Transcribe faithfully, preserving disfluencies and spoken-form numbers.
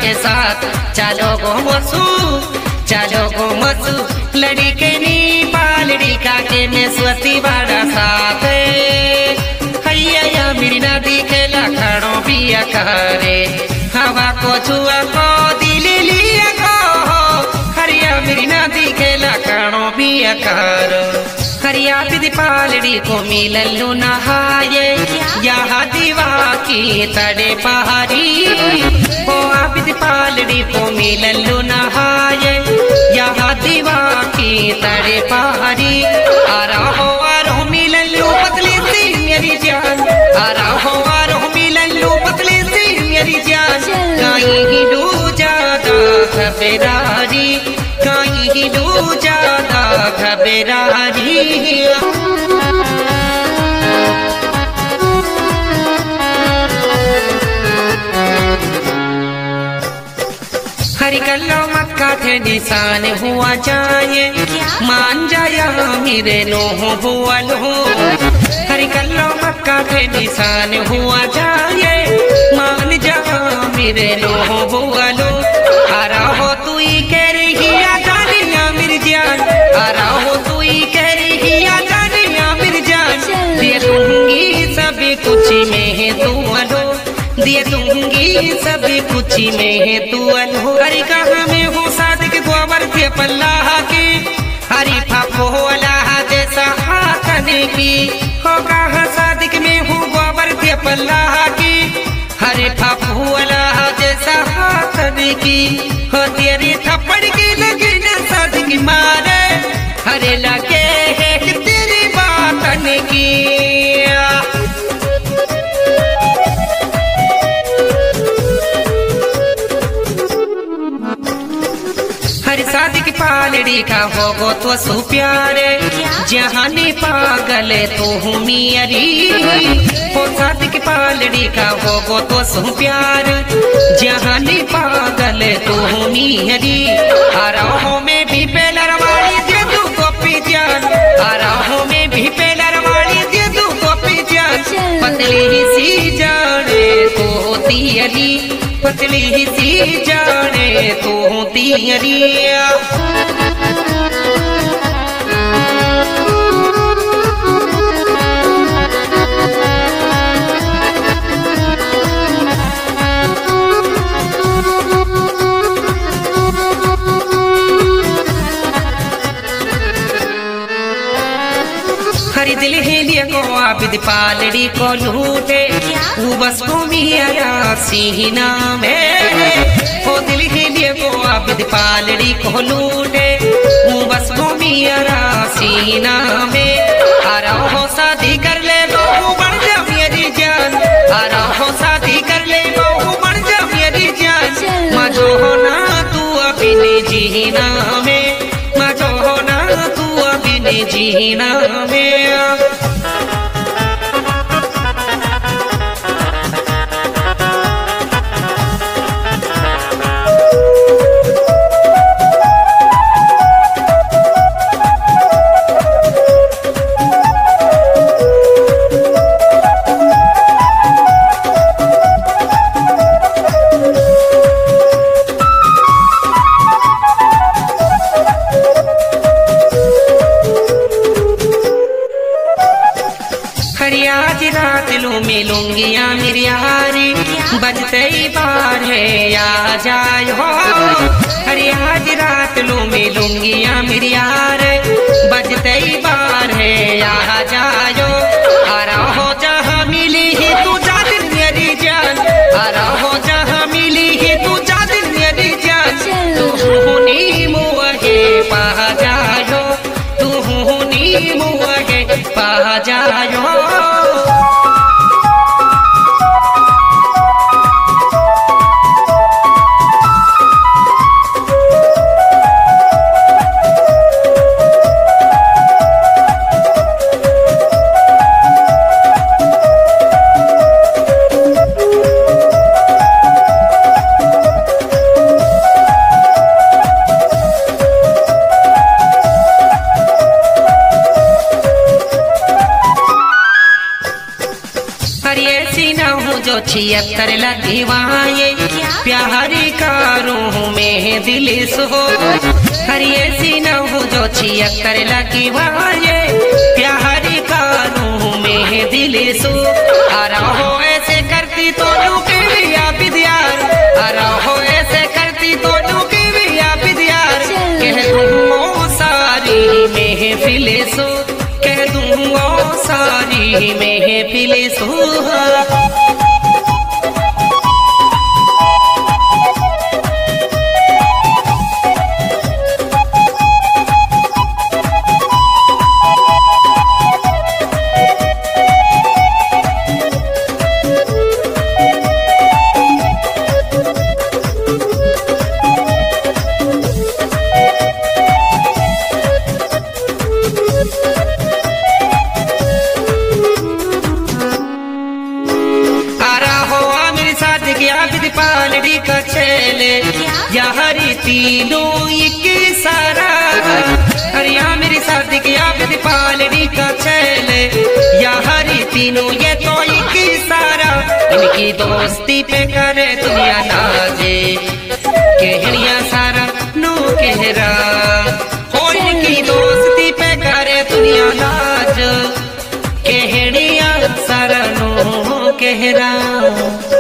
के साथ चलो गो मसू चलो गो मसू लड़ी के नी पालड़ी का के में स्वती बड़ा साथ हैया मेरी नदी के लखड़ों पिया करे हवा को छुआ को दिल लिया को हरिया मेरी नदी के लखड़ों पिया करो हरिया बिद पालड़ी को मिललू नहाये यहाँ दीवा की तड़े पहाड़ी हो बिद पालड़ी को मिललू नहाये यहाँ दीवा की तड़े पहाड़ी आरा हो आरो मिललू पतली सी मेरी जान आरा हो आरो मिललू पतली सी मेरी जान कहीं डू ज्यादा घबरारी कहीं डू ज्यादा घबरारी हरि कल्लो मक्का थे निशान हुआ जाए मान जाया मेरे नोह हुआ लो हरि कल्लो मक्का थे निशान हुआ जाए मान जा मेरे नोह हुआ लो आरा हो तू ही कह रही जानिया मेरी जान आरा हो तू ही कह रही जानिया मेरी जान दे दूंगी सभी कुछ में है तू अलो दिए दूंगी सभी कुछ में है तू अलो हरि कहा में हूँ सादिक गोबर के पल्लाह की हरि फाफो अल्लाह जैसा हाथने की हो कहा सादिक में हूँ गोबर के पल्लाह की हरि फाफो अल्लाह जैसा हाथने की हो तेरी थप्पड़ की लगी न सादिक मारे हरे लगे है तेरी बातन की शादी की पालड़ी का होगो तो सु प्यारे जहानी पागल तो हूँ मियरी हो शादी की पालड़ी का होगो तो सु प्यार जहानी पागल तो हूँ मियरी आराहों में भी पेलर वाली दे दू गोपी जान आराहों में भी पेलर वाली दे दू गोपी जान पतली सी जाने तो तियरी पतली सी जाने तो तियरिया हरि दिल हेलिया को आबिद पालड़ी को लूटे वो बस को मिया सीना में हो दिल हेलिया को आबिद पालड़ी को लूटे वो बस को मिया सीना में आरा हो शादी कर ले बहू बन जा मेरी जान आरा हो शादी कर ले बहू बन जा मेरी जान मजो होना तू अभी जीना में मजो होना तू अभी जीना में आज रात लू मिलूंगिया मेरी हारी बजते ही बार है आ जायो हरी आज रात लू मिलूंगिया मेरी हार बजते ही बार है आ जायो आरा हो जहाँ मिली ही तू जादिन मेरी जान आरा हो जहाँ मिली ही तू जादिन मेरी जान तू हुनी मुआ है पा जायो तू हुनी मुआ है पा जायो जो छिहत्तर लगवाए प्यारी कारों में दिल सो हरिये सीनहु जो छिहत्तर लगवाए प्यारी कारों में दिल सो अरा हो ऐसे करती तो लुके या विद्यार अरा हो ऐसे करती तो लुके या विद्यार कह दूँ सारी महफिल सो कह दूँ सारी महफिल सो पालड़ी का चले यारी तीनों एक सारा हरिया मेरी शादी की आबिद पालड़ी का चले यारी तीनों ये तो एक सारा इनकी दोस्ती पे करे दुनिया नाजे कहनिया सारा नो कहरा हो इनकी दोस्ती पे करे दुनिया नाज कहनिया सारा नो कहरा।